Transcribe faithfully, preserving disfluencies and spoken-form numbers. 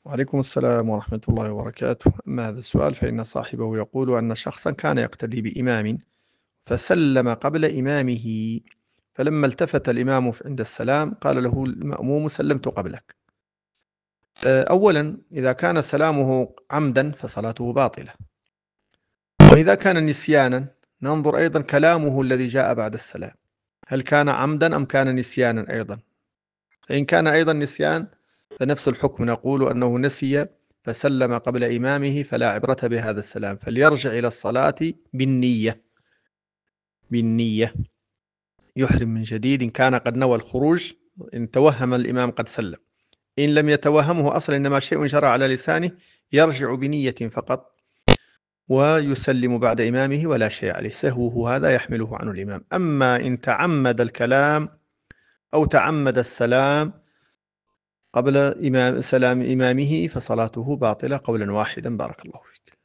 وعليكم السلام ورحمة الله وبركاته. أما هذا السؤال فإن صاحبه يقول أن شخصا كان يقتدي بإمام فسلم قبل إمامه، فلما التفت الإمام عند السلام قال له المأموم: سلمت قبلك. آه، أولا، إذا كان سلامه عمدا فصلاته باطلة، وإذا كان نسيانا ننظر أيضا كلامه الذي جاء بعد السلام، هل كان عمدا أم كان نسيانا أيضا؟ فإن كان أيضا نسيان فنفس الحكم، نقول أنه نسي فسلم قبل إمامه فلا عبرة بهذا السلام، فليرجع إلى الصلاة بالنية بالنية يحرم من جديد إن كان قد نوى الخروج، إن توهم الإمام قد سلم. إن لم يتوهمه أصلا، إنما شيء جرى على لسانه، يرجع بنية فقط ويسلم بعد إمامه ولا شيء عليه، سهوه هذا يحمله عن الإمام. أما إن تعمد الكلام أو تعمد السلام قبل إمام سلام إمامه فصلاته باطلة قولا واحدا. بارك الله فيك.